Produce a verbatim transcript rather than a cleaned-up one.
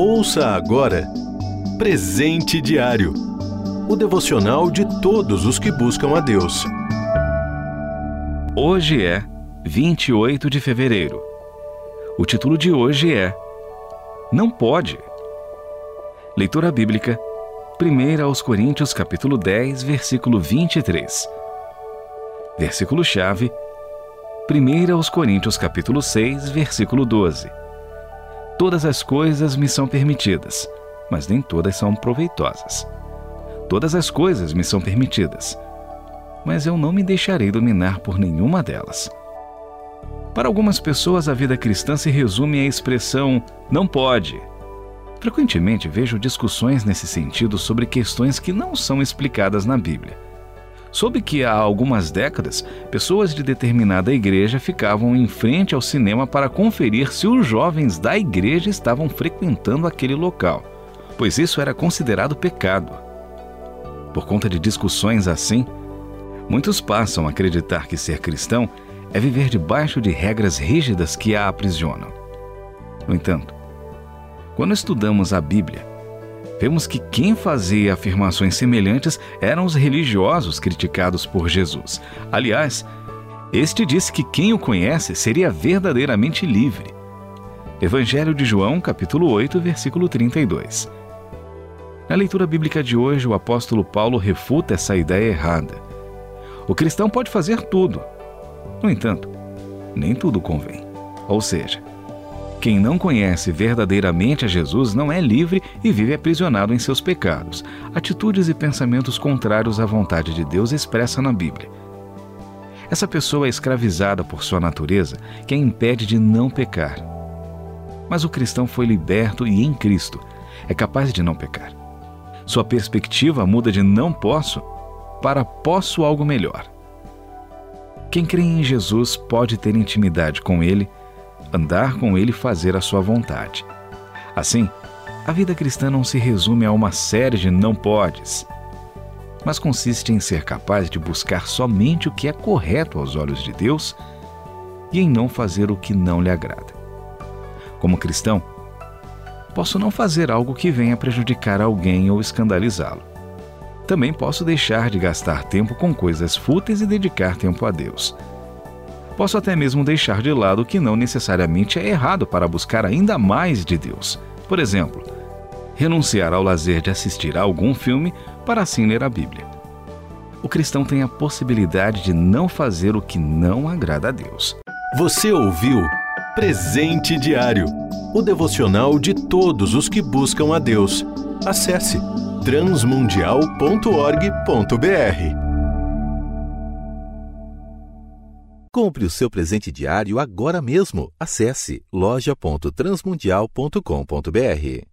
Ouça agora Presente Diário, o devocional de todos os que buscam a Deus. Hoje é vinte e oito de fevereiro. O título de hoje é Não Pode. Leitura bíblica, primeira aos Coríntios, capítulo dez, versículo vinte e três. Versículo-chave, primeira aos Coríntios, capítulo seis, versículo doze. Todas as coisas me são permitidas, mas nem todas são proveitosas. Todas as coisas me são permitidas, mas eu não me deixarei dominar por nenhuma delas. Para algumas pessoas, a vida cristã se resume à expressão "não pode". Frequentemente vejo discussões nesse sentido sobre questões que não são explicadas na Bíblia. Soube que há algumas décadas, pessoas de determinada igreja ficavam em frente ao cinema para conferir se os jovens da igreja estavam frequentando aquele local, pois isso era considerado pecado. Por conta de discussões assim, muitos passam a acreditar que ser cristão é viver debaixo de regras rígidas que a aprisionam. No entanto, quando estudamos a Bíblia, vemos que quem fazia afirmações semelhantes eram os religiosos criticados por Jesus. Aliás, este disse que quem o conhece seria verdadeiramente livre. Evangelho de João, capítulo oito, versículo trinta e dois. Na leitura bíblica de hoje, o apóstolo Paulo refuta essa ideia errada. O cristão pode fazer tudo. No entanto, nem tudo convém. Ou seja, quem não conhece verdadeiramente a Jesus não é livre e vive aprisionado em seus pecados, atitudes e pensamentos contrários à vontade de Deus expressa na Bíblia. Essa pessoa é escravizada por sua natureza, que a impede de não pecar. Mas o cristão foi liberto e em Cristo é capaz de não pecar. Sua perspectiva muda de não posso para posso algo melhor. Quem crê em Jesus pode ter intimidade com Ele, andar com Ele e fazer a sua vontade. Assim, a vida cristã não se resume a uma série de não podes, mas consiste em ser capaz de buscar somente o que é correto aos olhos de Deus e em não fazer o que não lhe agrada. Como cristão, posso não fazer algo que venha prejudicar alguém ou escandalizá-lo. Também posso deixar de gastar tempo com coisas fúteis e dedicar tempo a Deus. Posso até mesmo deixar de lado o que não necessariamente é errado para buscar ainda mais de Deus. Por exemplo, renunciar ao lazer de assistir a algum filme para assim ler a Bíblia. O cristão tem a possibilidade de não fazer o que não agrada a Deus. Você ouviu Presente Diário, o devocional de todos os que buscam a Deus. Acesse transmundial ponto org ponto br. Compre o seu presente diário agora mesmo. Acesse loja ponto transmundial ponto com ponto br.